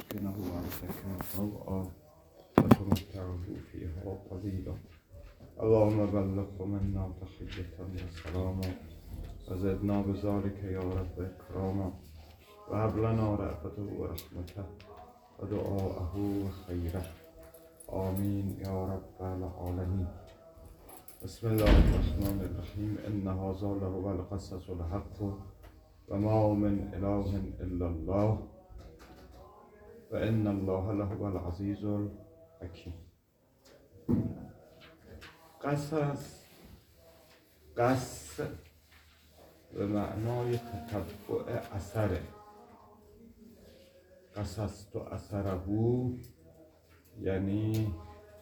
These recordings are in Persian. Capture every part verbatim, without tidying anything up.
سكنه وسكن روعا وتمتعه فيها قليلا. اللهم بلغ منا تحية وسلاما وزدنا بذلك يا رب إكراما وهب لنا رأفته ورحمته ودعاءه وخيره آمين يا رب العالمين. بسم الله الرحمن الرحيم. إن هذا لهو القصص الحق وما من إله إلا الله وإن الله لهو العزيز الحكيم. قصص قص به معنای تتبع اثره. قصص تو اثره یعنی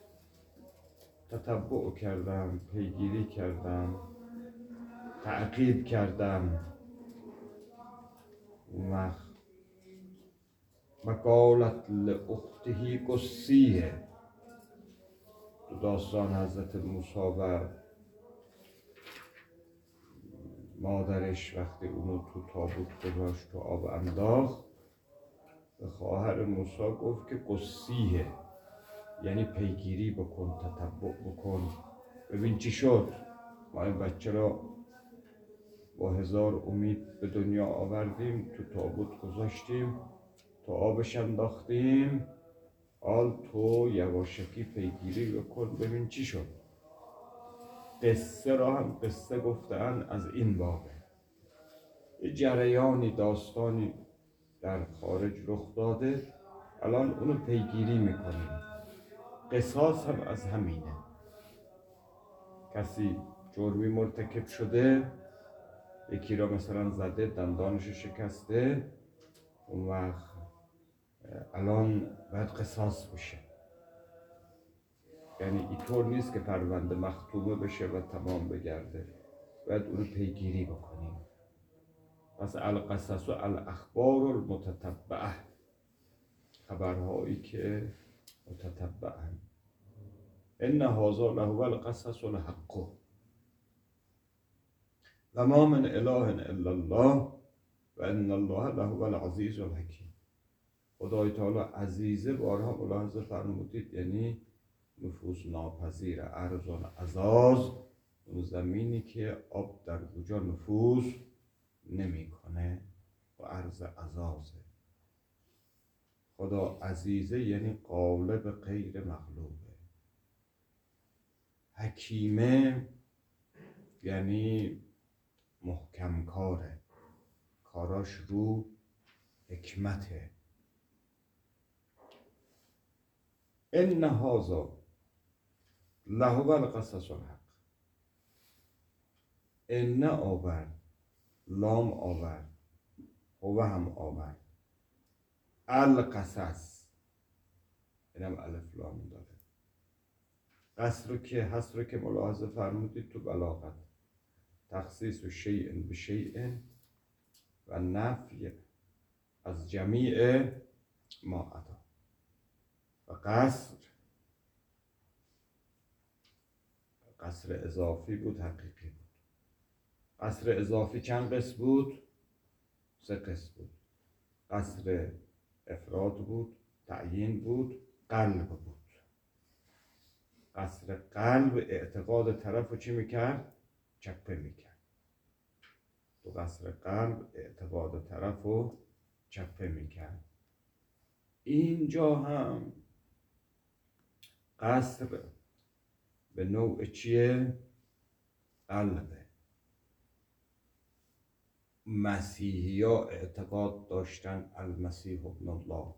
تتبع کردم، پیگیری کردم، تعقیب کردم. و مقالت لأخته قصیه، تو داستان حضرت موسی و مادرش وقتی اونو تو تابوت گذاشت و آب انداخت، به خواهر موسی گفت که قصیه، یعنی پیگیری بکن، تتبع بکن، ببین چی شد. ما این بچه را با هزار امید به دنیا آوردیم، تو تابوت گذاشتیم، تو آبش انداختیم، حال تو یواشکی پیگیری بکن ببین چی شد. قصه را هم قصه گفتن از این بابه. یه جریانی، داستانی در خارج رخ داده، الان اونو پیگیری میکنیم. قصاص هم از همینه. کسی جرمی مرتکب شده، یکی را مثلا زده، دندانش شکسته، اون وقت الان باید قصاص بشه. یعنی اینطور نیست که پرونده مختومه بشه و تمام بگرده، باید اونو پیگیری بکنیم. پس القصص و الاخبار المتتبعه، خبرهایی که متتبعن. ان هذا لهو القصص الحق و ما من اله الا الله و ان الله لهو العزیز الحکیم. خدای تعالی عزیزه، بارها ملاحظه فرمودید، یعنی نفوذ ناپذیر، ارزان عزاز، اون زمینی که آب در اونجا نفوذ نمیکنه و ارز عزازه. خدا عزیزه یعنی غالب غیر مغلوبه. حکیمه یعنی محکم کاره، کاراش رو حکمته. ان هذا لهو القصص الحق. ان آورد، لام آورد، هو هم آورد، القصص اینم الف لام داره. قصر رو که هست رو که ملاحظه فرمودید تو بلاغت، تخصیص و شیء به شیء و نفی از جمیع ما عدا. و قصر قصر اضافی بود، حقیقی بود. قصر اضافی چند قسم بود؟ سه قسم بود. قصر افراد بود، تعیین بود، قلب بود. قصر قلب اعتقاد طرف رو چی میکرد؟ چپه میکرد. تو قصر قلب اعتقاد طرف رو چپه میکرد. اینجا هم قصر به نوع چیه؟ قلبه. مسیحی ها اعتقاد داشتن المسیح ابن الله،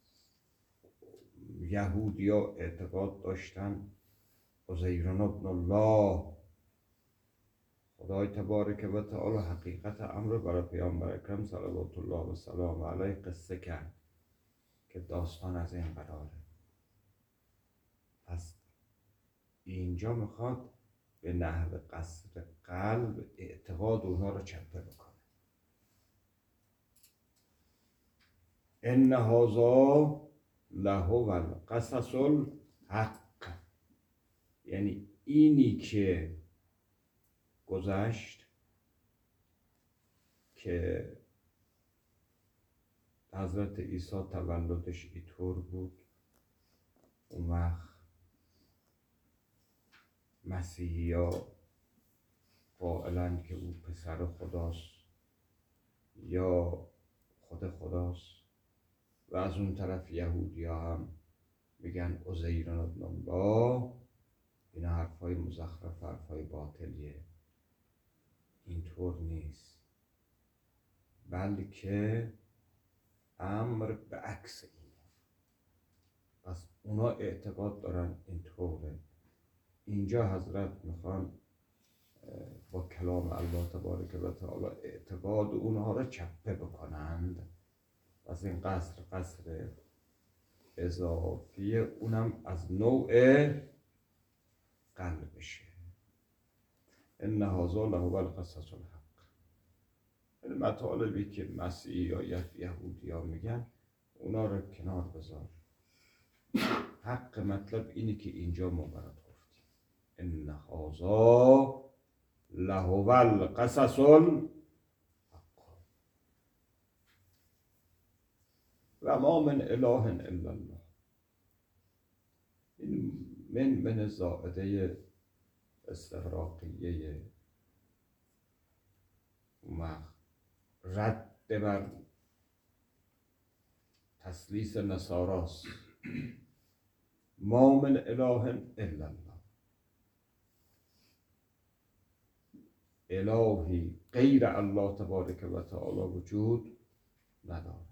یهودی ها اعتقاد داشتن عزیر ابن الله. خدای تبارک و تعالی حقیقت امر برای پیامبر اکرم صلوات الله و سلام علیه قصه کرد که داستان از این قراره. پس اینجا میخواد به نحو قصر قلب اعتقاد اونها رو چپه بکنه. ان هذا لهو القصص الحق، یعنی اینی که گذشت که حضرت عیسی تولدش اینطور بود، اون وقت مسیحی ها قائلن که او پسر خداست یا خود خداست، و از اون طرف یهودی ها هم میگن عزیر ابن الله. اینا حرفای مزخرف، حرفای باطلیه. اینطور نیست، بلکه امر به عکس اینه. پس اونا اعتقاد دارن اینطوره. اینجا حضرت میخوان با کلام الله تبارک و تعالی اعتقاد اونها را چپه بکنند. پس این قصر قصر اضافی، اونم از نوع قلبشه. ان هذا لهو القصص الحق. این مطالبی که مسیحی یا یهودی ها میگن اونا رو کنار بذار. حق مطلب اینه که اینجا ما برات گفتیم ان هذا لهو القصص الحق و ما من اله الا الله. این من من زائده استغراقیه و رد بر تسلیس نصاراست. ما من اله الا الله. الهی غیر الله تبارک و تعالی وجود ندارد.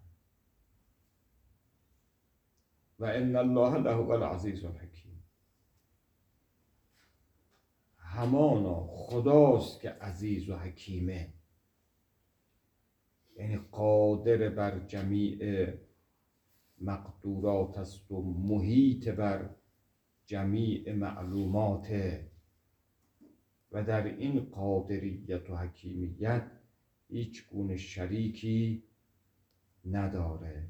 و ان الله لهو العزیز الحکیم. همانا خداست که عزیز و حکیمه، یعنی قادر بر جمیع مقدورات است و محیط بر جمیع معلومات، و در این قادریت و حکیمیت هیچ گونه شریکی نداره.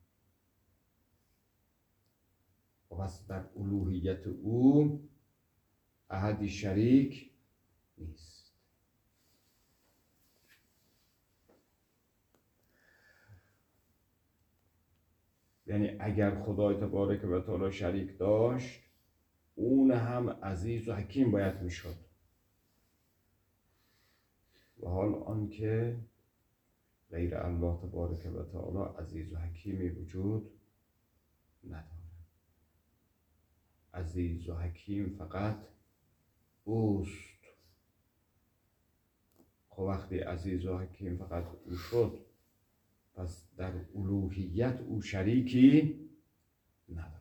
و پس در الوهیت او احدی شریک نیست. یعنی اگر خدای تبارک و تعالی شریک داشت، اون هم عزیز و حکیم باید میشد. و حال آنکه غیر الله تبارک و تعالی عزیز و حکیمی وجود نداره. عزیز و حکیم فقط اوست. خب وقتی عزیز و حکیم فقط او شد، پس در الوهیت او شریکی نداره.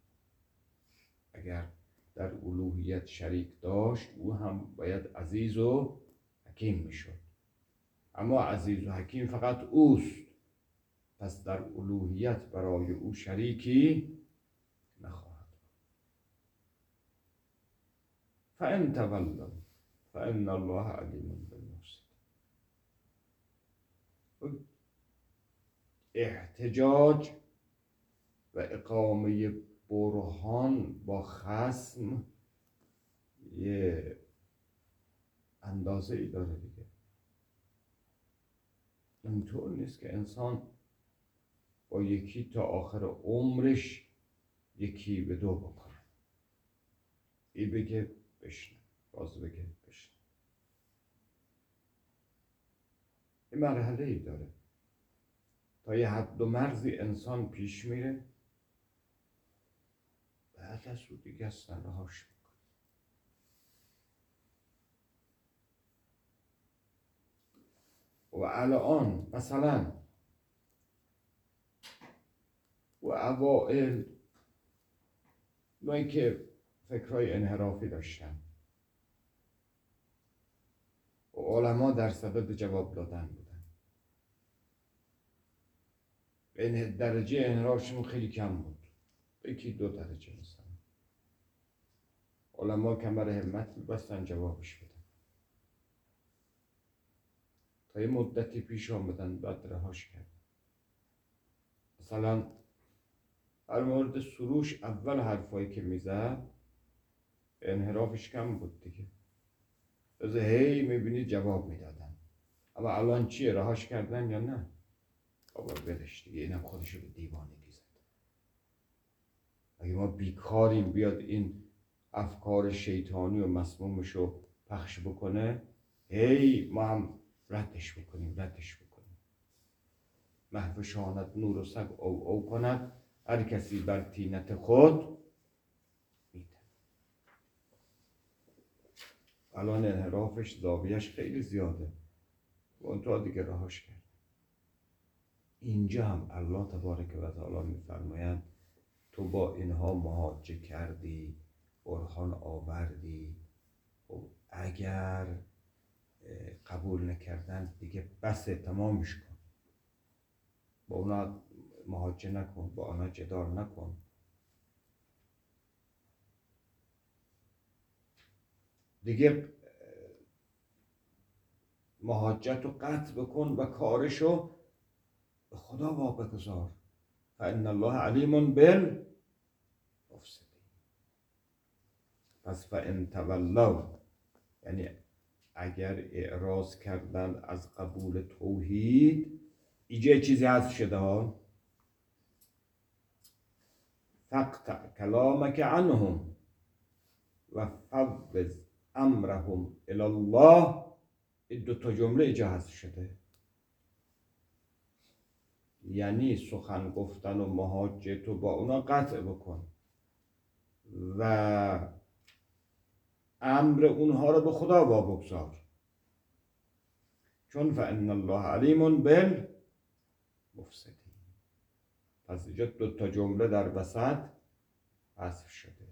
اگر در الوهیت شریک داشت، او هم باید عزیز و حکیم میشد. اما عزیز و حکیم فقط اوست، پس در الوهیت برای او شریکی نخواهد. فان تولوا فان الله علیم بالمفسدین. احتجاج و اقامه برهان با خصم یه اندازه ای داره دیگه. اینطور نیست که انسان با یکی تا آخر عمرش یکی به دو بکنه. ای بگه بشنه، باز بگه بشنه. این مرحله ای داره. تا یه حد و مرزی انسان پیش میره، بعد از او دیگه اصلا رهاش میکنه. و الان مثلا و اوائل اونایی که فکرهای انحرافی داشتن و علما در صدد جواب دادن بودن، این درجه انحرافشون خیلی کم بود، یکی دو درجه مثلا. علما کمر همت می‌بستن جوابش بدن. تا یه مدتی پیش آمدن، بعد رهاش کردن. مثلا در مورد سروش اول حرفایی که میزد انحرافش کم بود دیگه، از هی میبینی جواب میدادن. اما الان چیه، رهاش کردن یا نه؟ بابا ولش دیگه، اینم خودشو به دیوانگی زد. اگه ما بیکاریم بیاد این افکار شیطانی و مسمومشو پخش بکنه، هی ما هم ردش بکنیم ردش بکنیم. محو شانت نور و سگ او او کند، هر کسی بر طینت خود میده. الان انحرافش زاویهش خیلی زیاده و اون تا دیگه رهاش کرد. اینجا هم الله تبارک و تعالی میفرمایند تو با اینها محاجه کردی، برهان آوردی، و اگر قبول نکردن دیگه بس تمامش کن، با اونا محاجه نکن، با اونا جدال نکن. دیگه محاجت رو قطع بکن و کارشو به خدا واگذار. فان الله علیم بالمفسدین. پس فان تولوا، یعنی اگر اعراض کردن از قبول توحید، اینجا چیزی حذف شده ها، فقطع کلامک عنهم و فوض امرهم الی الله. این دو تا جمله اینجا حذف شده، یعنی سخن گفتن و محاجه تو با اونا قطع بکن و امر اونها رو به خدا واگذار، چون فان الله علیم بالمفسدین. پس اینجا دو تا جمله در وسط حذف شده.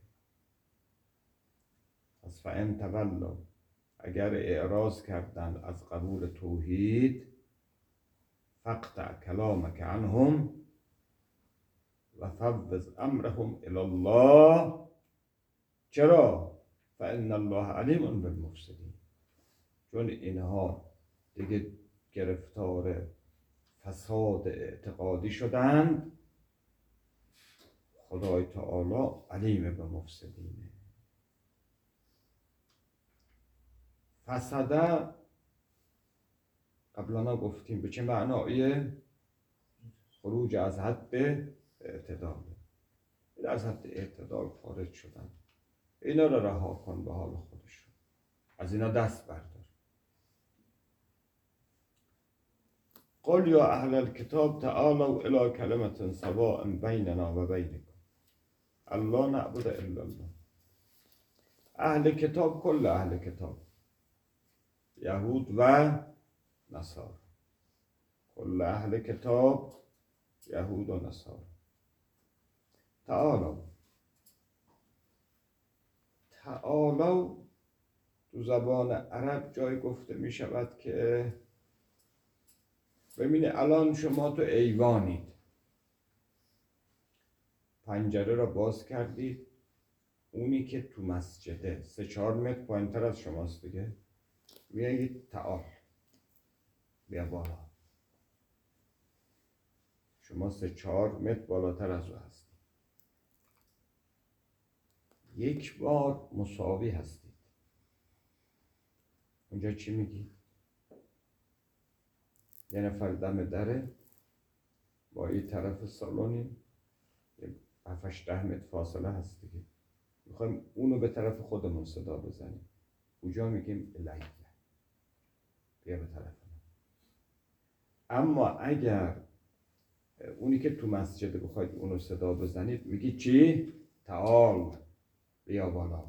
پس فان تولوا، اگر اعراض کردند از قبول توحید، فقطع کلامک عنهم و فوض امرهم الی الله. چرا؟ فان الله علیم بالمفسدین. چون اینها دیگه گرفتار فساد اعتقادی شدند، خدای تعالی علیم به مفسدینه. فسده قبلا گفتیم به چه معنایه؟ خروج از حد اعتدال. از حد اعتدال خارج شدن، اینا رو رها کن به حال خودشون، از اینا دست بردار. قل یا اهل الكتاب تعالوا الى کلمة سواء بیننا و بینکم الا نعبد الا الله. اهل کتاب کل اهل کتاب، یهود و نصارا، کل اهل کتاب یهود و نصارا. تعالوا، تعالوا تو زبان عرب جای گفته می شود که ببینید الان شما تو ایوانید، پنجره را باز کردید، اونی که تو مسجده سه چهار متر پایین تر از شماست دیگه، میگید تعال بیا بالا. شما سه چهار متر بالاتر از او هستید، یک بار مساوی هستید. اونجا چی میگی؟ یه نفر دم دره با این طرف سالونی هفتش ده متر فاصله هست دیگه، میخوایم اونو به طرف خودمون صدا بزنیم، اونجا میگیم الیه، بیا به طرف من. اما اگر اونی که تو مسجد بخواید اونو صدا بزنید میگی چی؟ تعال بیا بالا.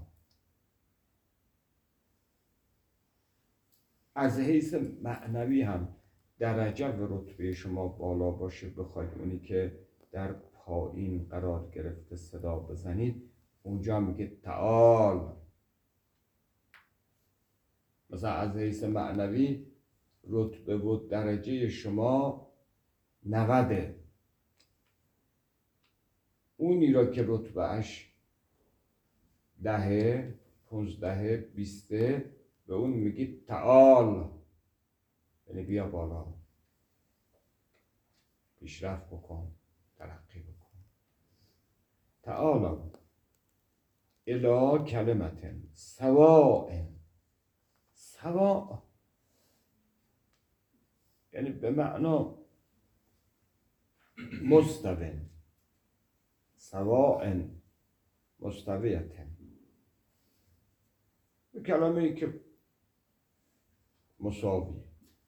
از حیث معنوی هم درجه و رتبه شما بالا باشه، بخواید اونی که در پایین قرار گرفته صدا بزنید، اونجا میگه تعال. مثلا از حیث معنوی رتبه و درجه شما نوده، اونی را که رتبه اش دهه پونزدهه بیسته به اون میگید تعال، یعنی بیا بالا، پیشرفت بکن، ترقی بکن. تعال الی کلمة سواء، سواء یعنی به معنا مستوٍ سواء مستویة، کلمه ای که مساویه.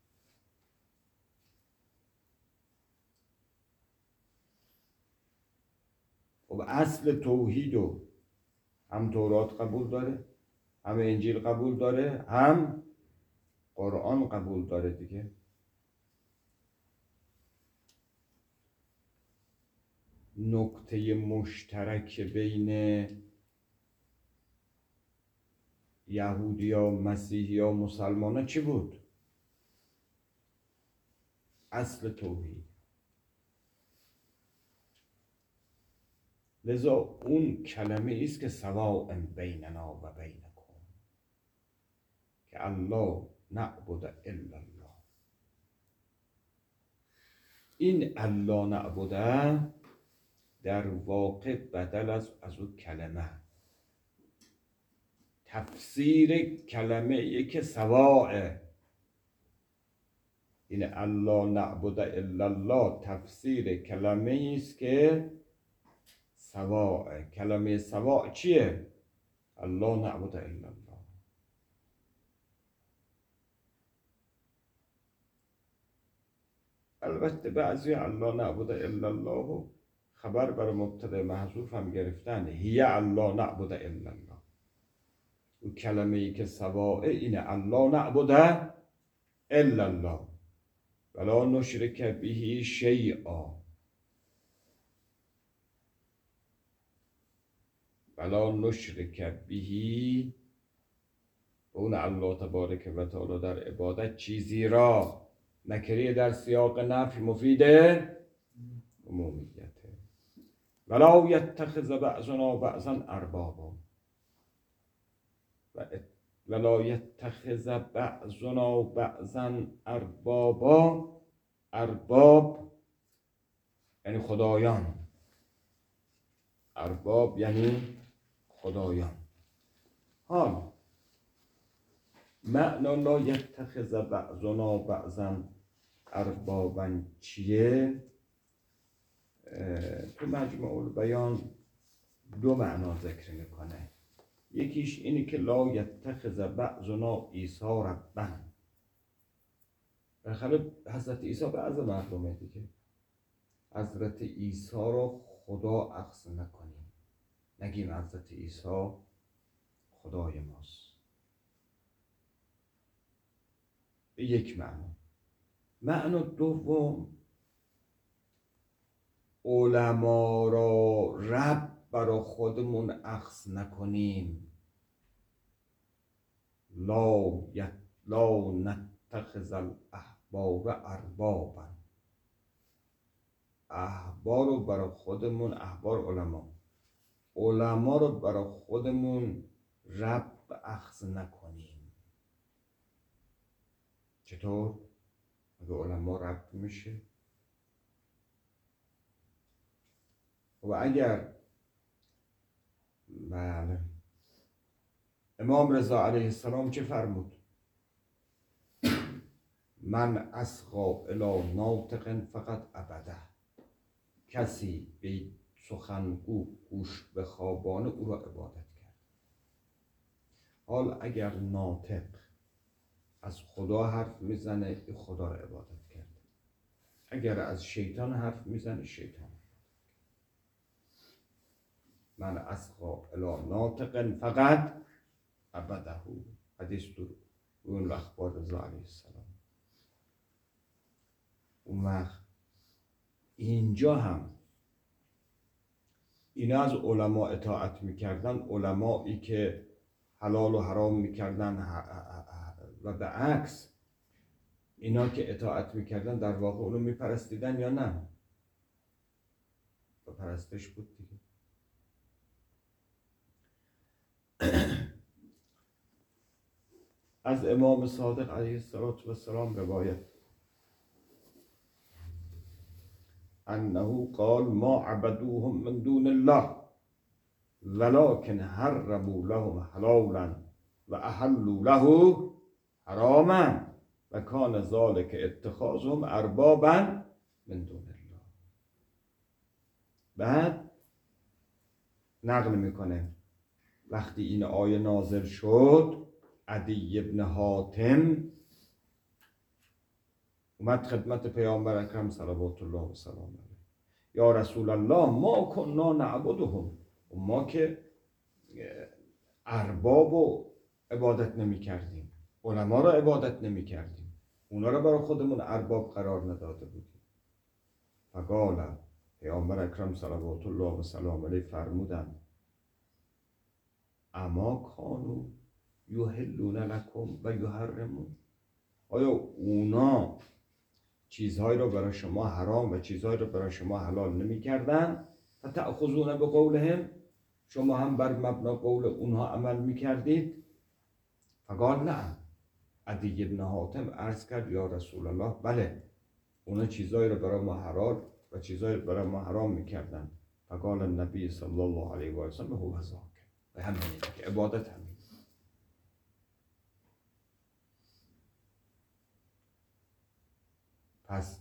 خب اصل توحید رو هم تورات قبول داره، هم انجیل قبول داره، هم قرآن قبول داره دیگه. نکته مشترک بین یهودی ها، مسیحی ها، مسلمان ها چی بود؟ اصل توحید. لذا اون کلمه است که سواء بیننا و بینکم، که الله نعبد الا الله. این الله نعبده در واقع بدل از از اون کلمه، تفسیر کلمه ای که سواء، این الله نعبد الا الله تفسیر کلمه ای است که سواء. کلمه سواء چیه؟ الله نعبد الا الله. البته بعضی الله نعبد الا الله خبر بر مبتدا محذوف هم گرفتن، هی الله نعبد الا الله. و کلمه ای که سواء اینه الله نعبد الا الله ولا نشرک به شیئا، ولا نشرک به، اون الله تبارک و تعالی در عبادت چیزی را، نکره در سیاق نفی مفید عمومیته. ولا یتخذ بعضنا بعضا اربابا، ولا یتخذ بعضنا بعضا اربابا. ارباب یعنی خدایان، ارباب یعنی خدایان. حال معنی لا یتخذ بعضنا بعضا اربابا چیه؟ تو مجموع البیان دو معنا ذکر میکنه. یکیش اینه که لا یتخذ بعضنا عیسی ربا، بالاخره حضرت عیسی بعض مردمه دیگه، حضرت عیسی رو خدا اخذ نکنیم، نگیم حضرت عیسی خدای ماست. یک معنا. معنا دوم، علما را رب برا خودمون اخذ نکنیم. لا یت لا نتخذ الاحباب اربابا. احبار رو برا خودمون، احبار علما، علما رو برا خودمون رب اخذ نکنیم. چطور؟ اگه علما رب میشه، و اگر بله امام رضا علیه السلام چه فرمود؟ من اصغا الی ناطق فقط ابده، کسی به سخنگو گوش بخوابانه او را عبادت کرد. حال اگر ناطق از خدا حرف میزنه، خدا را عبادت کرد. اگر از شیطان حرف میزنه، شیطان. من اصغا الی ناطق فقط عبده. حدیث تو اون اخبار رضا علیه السلام. اون وقت اینجا هم اینا از علما اطاعت میکردن، علمایی که حلال و حرام میکردن و به عکس اینا که اطاعت میکردن در واقع اونو میپرستیدن یا نه؟ و پرستش بود دیگه. از امام صادق علیه السلام روایت انه قال ما عبدوهم من دون الله ولكن حرموا لهم حلالا و احلوا له حراما و کان ذلك اتخاذهم اربابا من دون الله. بعد نقل میکنه وقتی این آیه نازل شد عدی ابن حاتم اومد خدمت پیامبر اکرم صلوات الله و سلام علیه. یا رسول الله ما کنا نعبدهم، ما که ارباب و عبادت نمی کردیم، علما را عبادت نمی کردیم، اونا را برای خودمون ارباب قرار نداده بودیم. فقال پیامبر اکرم صلوات الله و سلام علیه فرمودند اما کانوا یحلون لکم و یحرمون، آیا اونا چیزهایی را برای شما حرام و چیزهایی را برای شما حلال نمی کردن؟ فتأخذون بقولهم، شما هم بر مبنا قول اونها عمل می کردید؟ فقال نه. عدی ابن حاتم عرض کرد یا رسول الله بله، اونا چیزهایی را برای ما حلال و چیزهایی را برای ما حرام می کردن. فقال النبی صلی الله علیه و سلم هو ذاک، و همین که عبادت همین. پس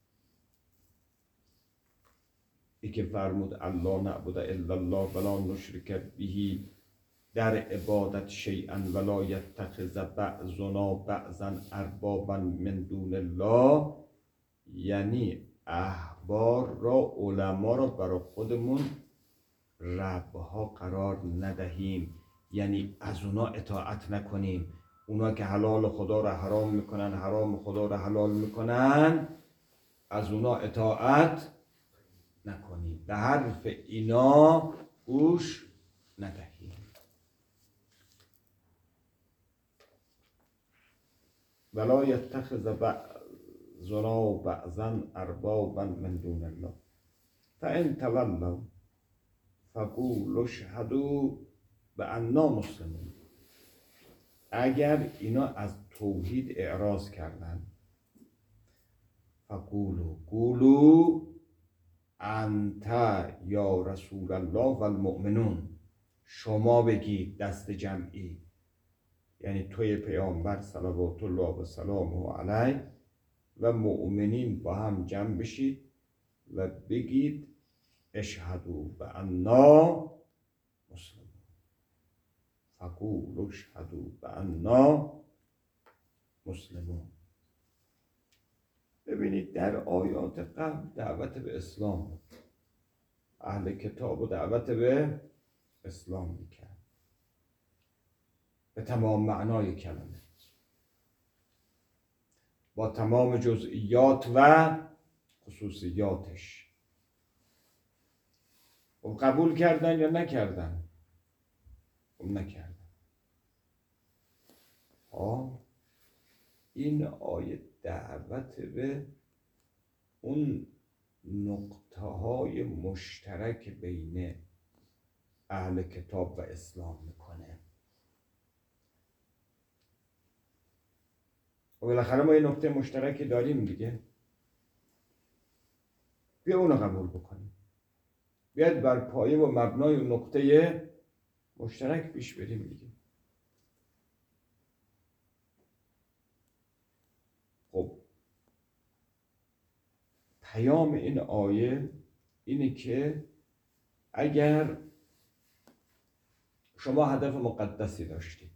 ای که فرمود الله نعبد الا الله ولا نشرک به در عبادت شیئا ولا یتخذ بعضنا بعضا اربابا من دون الله، یعنی احبار را علما را برای خودمون ربها قرار ندهیم، یعنی از اونا اطاعت نکنیم. اونا که حلال خدا را حرام میکنن، حرام خدا را حلال میکنن، از اونا اطاعت نکنیم، به حرف اینا گوش ندهیم. ولا یتخذ بعضنا بعضا اربابا من دون الله فان تولوا فقولوا اشهدوا بانا مسلمون. اگر اینا از توحید اعراض کردن، فقولوا قولوا انت یا رسول الله و المؤمنون، شما بگید دست جمعی، یعنی توی پیامبر صلوات الله و سلامه علیه و مؤمنین با هم جمع بشید و بگید اشهدوا بانا مسلمون. فقولوا اشهدوا بانا مسلمون. ببینید در آیات قبل دعوت به اسلام بود، اهل کتاب و دعوت به اسلام میکرد به تمام معنای کلمه، با تمام جزئیات و خصوصیاتش. و قبول کردن یا نکردن؟ و نکردن. ها این آیه دعوت به اون نقطه های مشترک بین اهل کتاب و اسلام میکنه. و بالاخره ما یه نقطه مشترکی داریم دیگه، بیا اونو قبول بکنیم، بیاید بر پایه و مبنای اون نقطه مشترک پیش بریم دیگه. خب پیام این آیه اینه که اگر شما هدف مقدسی داشتید،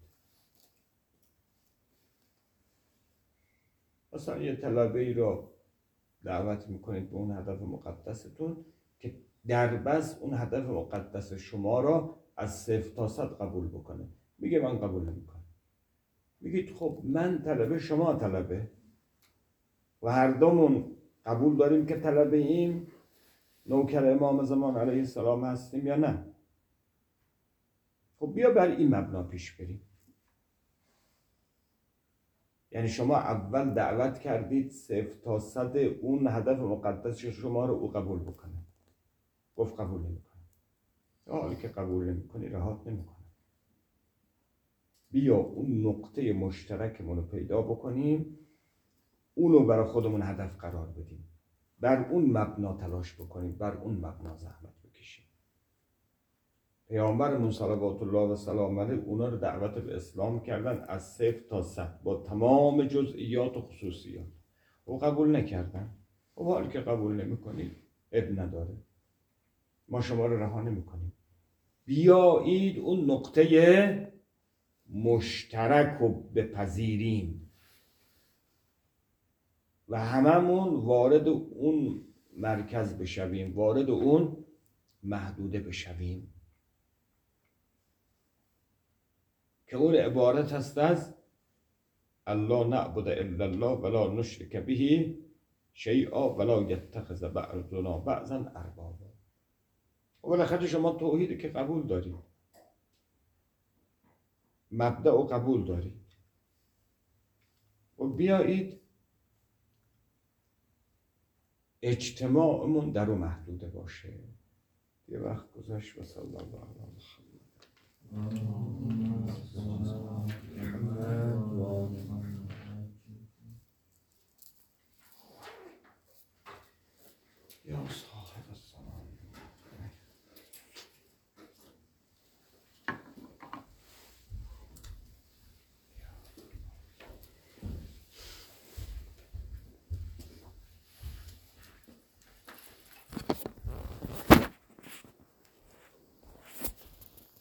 مثلا یه طلبه ای رو دعوت میکنید به اون هدف مقدستون که در بس اون هدف مقدس شما را از صفر تا صد قبول بکنه، میگه من قبول نمیکنم. میگید خب من طلبه شما طلبه و هر دومون قبول داریم که طلبه ایم، نوکر امام زمان علیه السلام هستیم یا نه؟ خب بیا بر این مبنا پیش بریم. یعنی شما اول دعوت کردید صفر تا صد اون هدف مقدس شما رو او قبول بکنه، گفت قبول نمیکنه. حالی که قبول نمیکنی رهات نمیکنه. بیا اون نقطه مشترکمون رو پیدا بکنیم، اونو برای خودمون هدف قرار بدیم، بر اون مبنا تلاش بکنیم، بر اون مبنا زحمت بکشیم. پیامبرمون صلوات الله و سلام علیه اونا رو دعوت به اسلام کردن از صفر تا صد با تمام جزئیات و خصوصیات، و قبول نکردن. و حالی که قبول نمیکنید اب نداره، ما شما رو رها نمی‌کنیم. بیایید اون نقطه مشترک رو بپذیریم و هممون وارد اون مرکز بشویم، وارد اون محدوده بشویم که اون عبارت هست از الله نعبد الا الله ولا نشرک به شیئا ولا یتخذ بعضنا بعضا اربابا. و بالاخره شما توحید که قبول دارید، مبدأ و قبول دارید و بیایید اجتماعمون در اون محدوده باشه. یه وقت گذشت و صلی الله علیه و سلم.